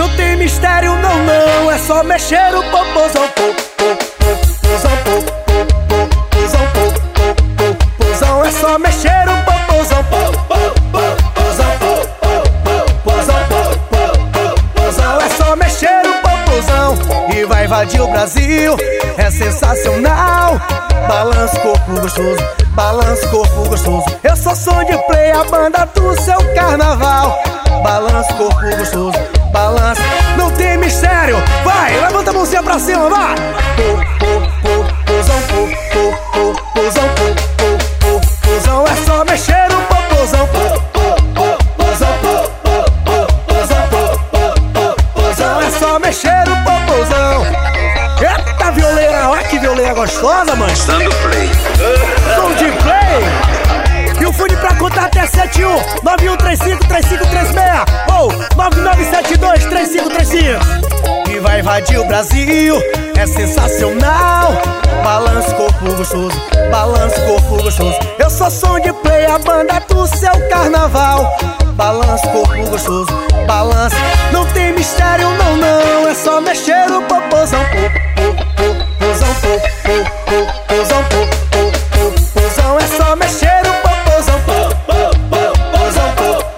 Não tem mistério não, não, é só mexer o popozão. Popozão, é só mexer o popozão. Popozão, é só mexer o popozão. E vai invadir o Brasil, é sensacional. Balança o corpo gostoso, balança o corpo gostoso. Eu sou som de play, a banda do seu carnaval. Balança o corpo gostoso, balança, não tem mistério. Vai, levanta a mãozinha pra cima, vai. Popozão, popozão, popozão, é só mexer o popozão. Popozão, popozão, é só mexer o popozão. Eita violeira, olha que violeira gostosa, mãe. Som do play. Som de play. E o fone pra contar até 71 9135-3536 ou 9972-3535. E vai invadir o Brasil, é sensacional. Balança o corpo gostoso, balança o corpo gostoso. Eu sou som de play, a banda do seu carnaval. Balança o corpo gostoso, balança, não tem mistério não, não, é só mexer o popozão. Popozão, popozão, popozão, é só mexer o popozão. Popozão,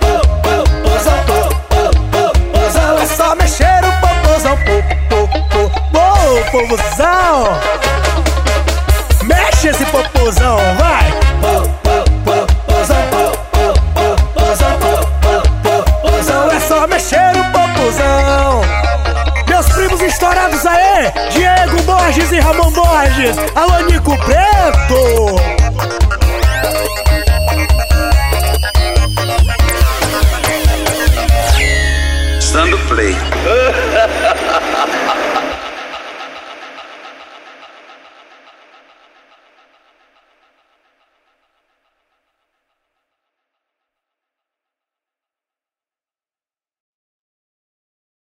popozão, é só mexer o popozão. Popozão, mexe esse popozão, vai. Popozão, é só mexer o popozão. Meus primos estourados aí, Diego Borges e Ramon Borges. Alô, Nico Preto. Som do play.